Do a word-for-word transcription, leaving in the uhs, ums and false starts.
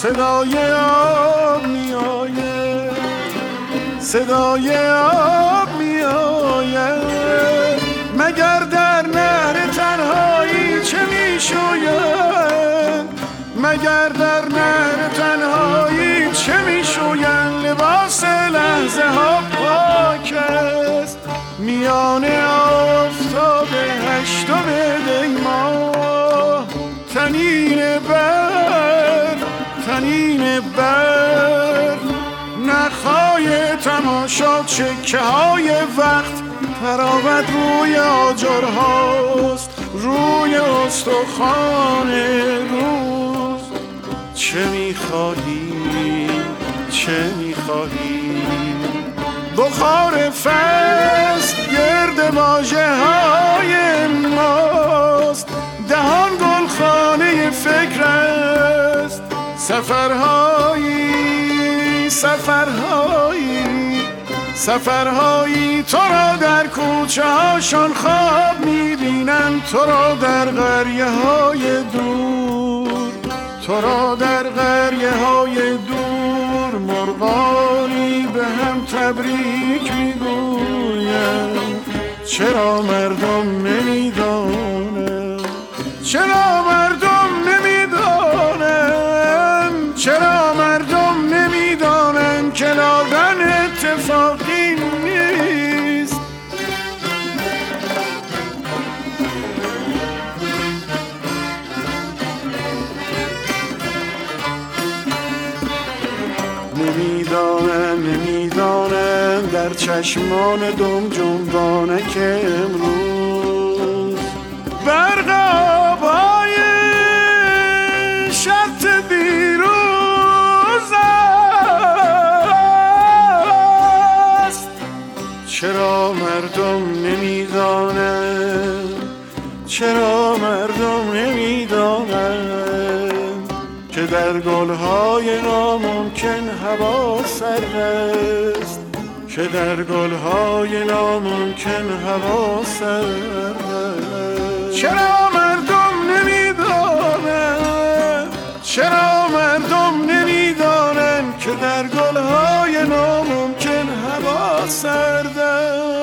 صدای آب می آید، صدای آب می آید. مگر در نهر تنهایی چه می شوید؟ مگر در نهر تنهایی چه می شوید؟ لباس لحظه ها پاک است میان آفتاب هشتم دی ماه. تنین بر تنین بر نخای تماشا چکه های وقت تراوت روی آجرهاست، روی استخوان روز. چه میخواهی چه میخواهی؟ بخار فصل گرد واژه های ماست، دهان گلخانه فکر است. سفرهایی سفرهایی سفرهایی تو را در کوچه هاشان خواب میبینند، تو را در قریه های دور، تو را در قریه های دور. مرغانی به هم تبریک میگویند. چرا مردم نمیدانند؟ چرا مردم نمیدانند؟ چرا مردم نمیدانند که دادن اتفاقی نیست؟ نمیدانند نمیدانند در چشمان دم جنبانه که امروز برق آبای شرط دیروز است. چرا مردم نمیدانند؟ چرا مردم نمیدانند که در گلهای ناممکن هوا سرد است، که در گلهای ناممکن هوا سرد است. چرا مردم نمیدانند؟ چرا مردم نمیدانند که در گلهای ناممکن هوا سرد است؟